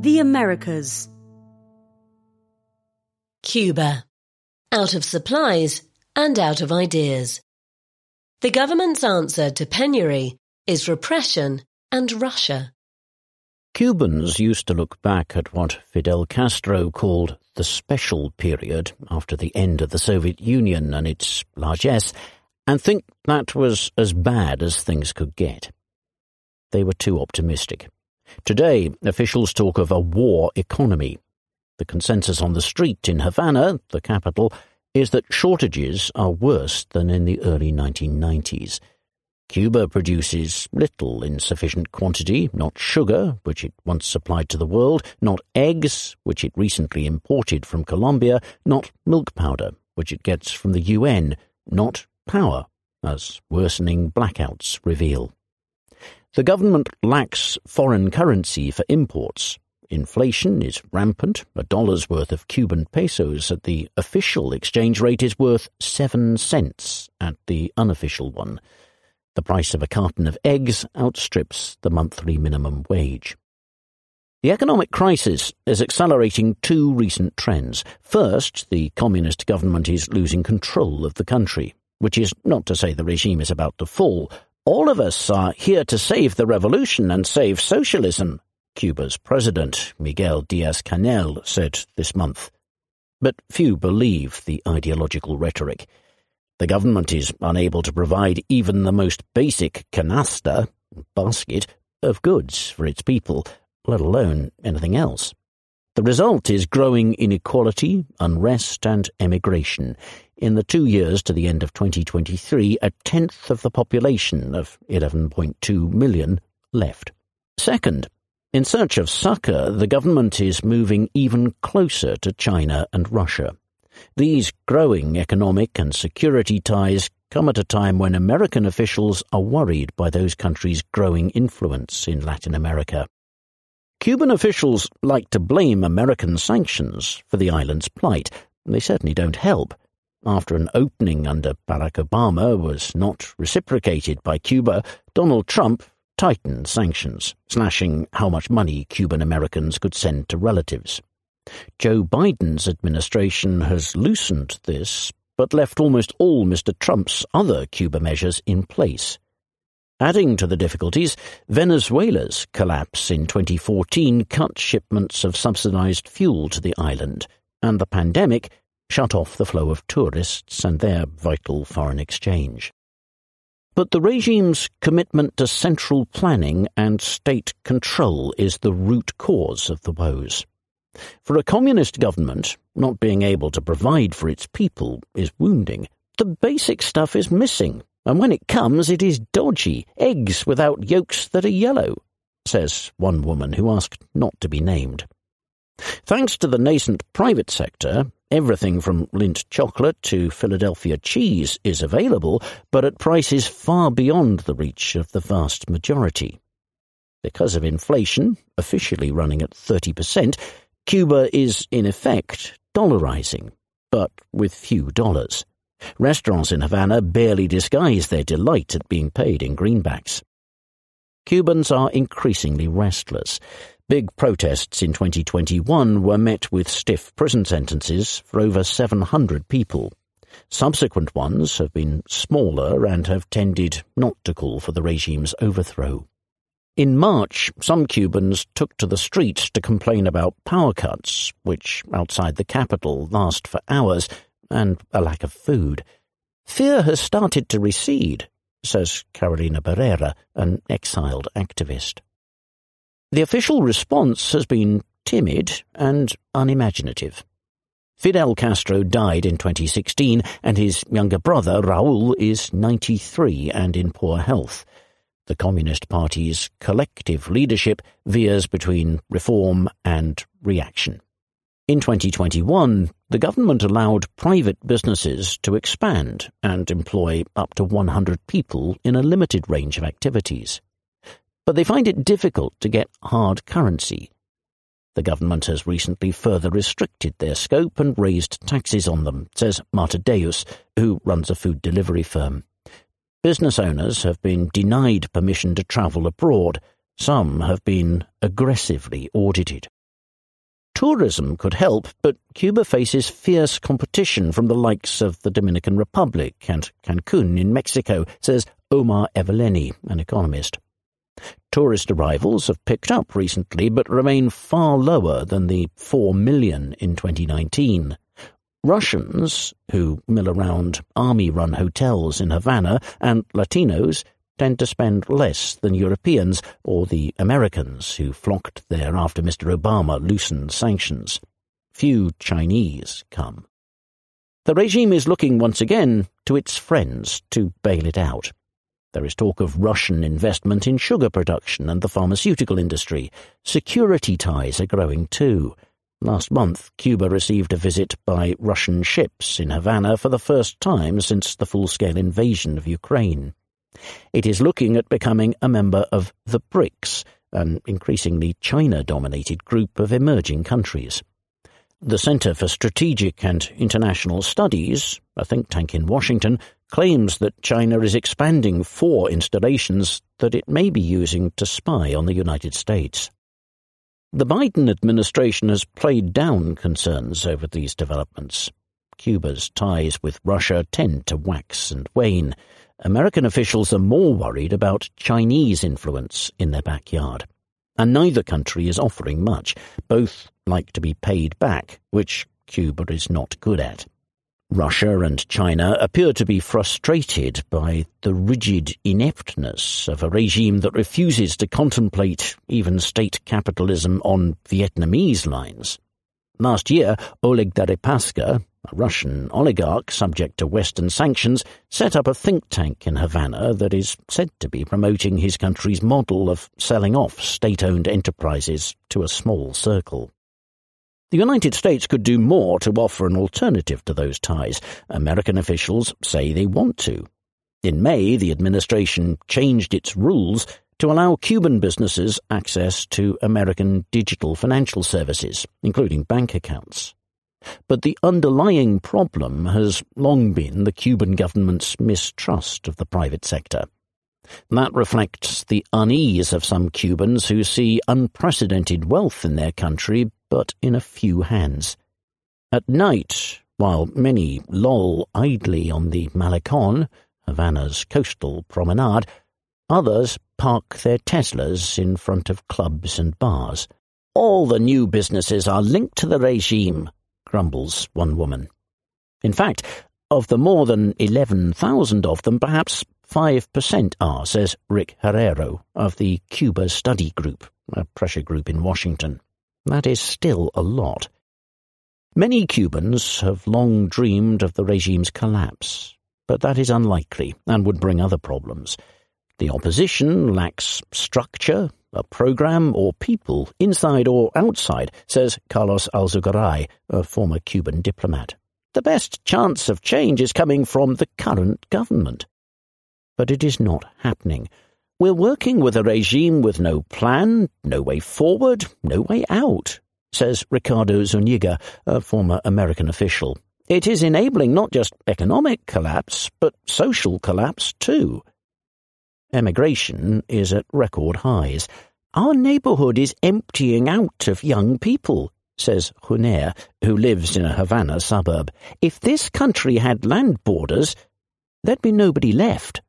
The Americas. Cuba. Out of supplies and out of ideas. The government's answer to penury is repression and Russia. Cubans used to look back at what Fidel Castro called the special period after the end of the Soviet Union and its largesse, and think that was as bad as things could get. They were too optimistic. Today, officials talk of a war economy. The consensus on the street in Havana, the capital, is that shortages are worse than in the early 1990s. Cuba produces little in sufficient quantity, not sugar, which it once supplied to the world, not eggs, which it recently imported from Colombia, not milk powder, which it gets from the UN, not power, as worsening blackouts reveal. The government lacks foreign currency for imports. Inflation is rampant. $1's worth of Cuban pesos at the official exchange rate is worth 7 cents at the unofficial one. The price of a carton of eggs outstrips the monthly minimum wage. The economic crisis is accelerating two recent trends. First, the communist government is losing control of the country, which is not to say the regime is about to fall. All of us are here to save the revolution and save socialism, Cuba's president, Miguel Díaz-Canel, said this month. But few believe the ideological rhetoric. The government is unable to provide even the most basic canasta, basket, of goods for its people, let alone anything else. The result is growing inequality, unrest and emigration. In the 2 years to the end of 2023, a tenth of the population of 11.2 million left. Second, in search of succour, the government is moving even closer to China and Russia. These growing economic and security ties come at a time when American officials are worried by those countries' growing influence in Latin America. Cuban officials like to blame American sanctions for the island's plight. They certainly don't help. After an opening under Barack Obama was not reciprocated by Cuba, Donald Trump tightened sanctions, slashing how much money Cuban Americans could send to relatives. Joe Biden's administration has loosened this, but left almost all Mr. Trump's other Cuba measures in place. Adding to the difficulties, Venezuela's collapse in 2014 cut shipments of subsidized fuel to the island, and the pandemic shut off the flow of tourists and their vital foreign exchange. But the regime's commitment to central planning and state control is the root cause of the woes. For a communist government, not being able to provide for its people is wounding. The basic stuff is missing, and when it comes it is dodgy, eggs without yolks that are yellow, says one woman who asked not to be named. Thanks to the nascent private sector, everything from Lindt chocolate to Philadelphia cheese is available, but at prices far beyond the reach of the vast majority. Because of inflation, officially running at 30%, Cuba is, in effect, dollarizing, but with few dollars. Restaurants in Havana barely disguise their delight at being paid in greenbacks. Cubans are increasingly restless. Big protests in 2021 were met with stiff prison sentences for over 700 people. Subsequent ones have been smaller and have tended not to call for the regime's overthrow. In March, some Cubans took to the streets to complain about power cuts, which, outside the capital, last for hours, and a lack of food. Fear has started to recede, says Carolina Barrera, an exiled activist. The official response has been timid and unimaginative. Fidel Castro died in 2016, and his younger brother, Raúl, is 93 and in poor health. The Communist Party's collective leadership veers between reform and reaction. In 2021, the government allowed private businesses to expand and employ up to 100 people in a limited range of activities. But they find it difficult to get hard currency. The government has recently further restricted their scope and raised taxes on them, says Marta Deus, who runs a food delivery firm. Business owners have been denied permission to travel abroad. Some have been aggressively audited. tourism could help, but Cuba faces fierce competition from the likes of the Dominican Republic and Cancun in Mexico, says Omar Eveleni, an economist. Tourist arrivals have picked up recently, but remain far lower than the 4 million in 2019. Russians, who mill around army-run hotels in Havana, and Latinos tend to spend less than Europeans or the Americans who flocked there after Mr. Obama loosened sanctions. Few Chinese come. The regime is looking once again to its friends to bail it out. There is talk of Russian investment in sugar production and the pharmaceutical industry. Security ties are growing too. Last month, Cuba received a visit by Russian ships in Havana for the first time since the full-scale invasion of Ukraine. It is looking at becoming a member of the BRICS, an increasingly China-dominated group of emerging countries. The Center for Strategic and International Studies, a think tank in Washington, claims that China is expanding 4 installations that it may be using to spy on the United States. The Biden administration has played down concerns over these developments. Cuba's ties with Russia tend to wax and wane. American officials are more worried about Chinese influence in their backyard. And neither country is offering much. Both like to be paid back, which Cuba is not good at. Russia and China appear to be frustrated by the rigid ineptness of a regime that refuses to contemplate even state capitalism on Vietnamese lines. Last year, Oleg Deripaska, a Russian oligarch subject to Western sanctions, set up a think tank in Havana that is said to be promoting his country's model of selling off state-owned enterprises to a small circle. The United States could do more to offer an alternative to those ties. American officials say they want to. In May, the administration changed its rules to allow Cuban businesses access to American digital financial services, including bank accounts. But the underlying problem has long been the Cuban government's mistrust of the private sector. That reflects the unease of some Cubans who see unprecedented wealth in their country, but in a few hands. At night, while many loll idly on the Malecon, Havana's coastal promenade, others park their Teslas in front of clubs and bars. All the new businesses are linked to the regime, grumbles one woman. In fact, of the more than 11,000 of them, perhaps 5% are, says Rick Herrero of the Cuba Study Group, a pressure group in Washington. That is still a lot. Many Cubans have long dreamed of the regime's collapse, but that is unlikely and would bring other problems. The opposition lacks structure, a program, or people, inside or outside, says Carlos Alzugaray, a former Cuban diplomat. The best chance of change is coming from the current government. But it is not happening. We're working with a regime with no plan, no way forward, no way out, says Ricardo Zuniga, a former American official. It is enabling not just economic collapse, but social collapse too. Emigration is at record highs. Our neighborhood is emptying out of young people, says Huner, who lives in a Havana suburb. If this country had land borders, there'd be nobody left.